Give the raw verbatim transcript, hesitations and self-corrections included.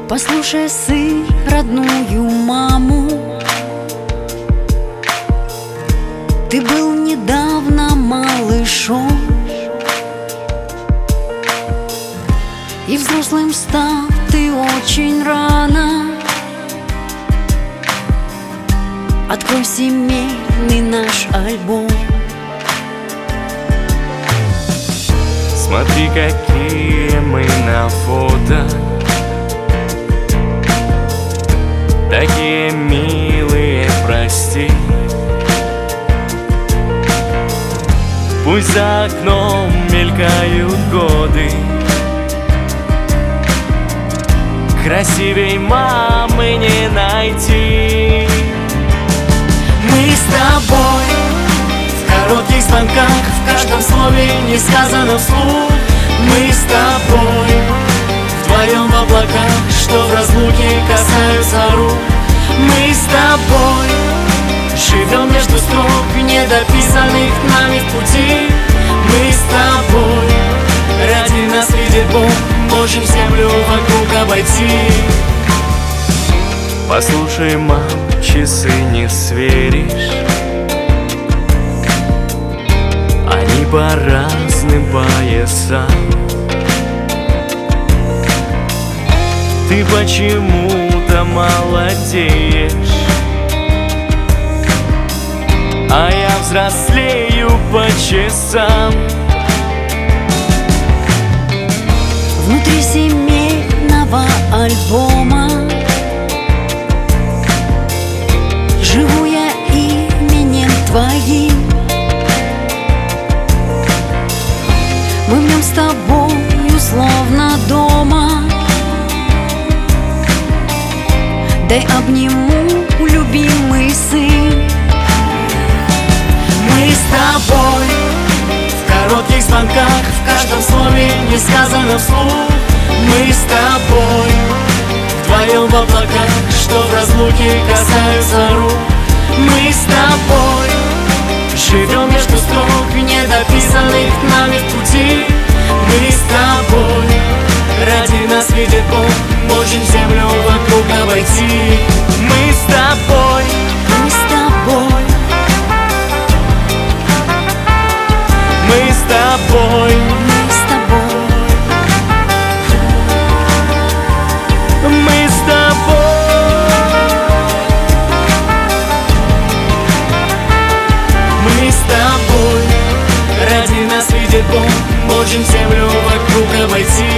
Послушай, сын, родную маму, ты был недавно малышом, и взрослым стал ты очень рано. Открой семейный наш альбом. Смотри, какие мы на фото, такие милые, прости. Пусть за окном мелькают годы, красивей мамы не найти. Мы с тобой в коротких звонках, в каждом слове не сказано вслух. Мы с тобой вдвоем в облаках, что в разлуке касаются рук. Мы с тобой живем между строк, недописанных нами в пути. Мы с тобой, ради нас видит Бог, можем землю вокруг обойти. Послушай, мам, часы не сверишь, они по разным поясам. Ты почему-то молодеешь, а я взрослею по часам. Внутри семейного альбома живу я именем твоим. Мы в нем с тобою словно дома. Дай обниму, любимый сын. Мы с тобой в коротких звонках, в каждом слове не сказано вслух. Мы с тобой вдвоем в облаках, что в разлуке касаются рук. Мы с тобой живем между строк, недописанных нами в пути. Мы с тобой, ради нас видит Бог, можем землю вокруг обойти. Мы с тобой, Мы с тобой, Мы с тобой, мы с тобой, мы с тобой, мы с тобой, ради нас видит Бог, можем землю вокруг обойти.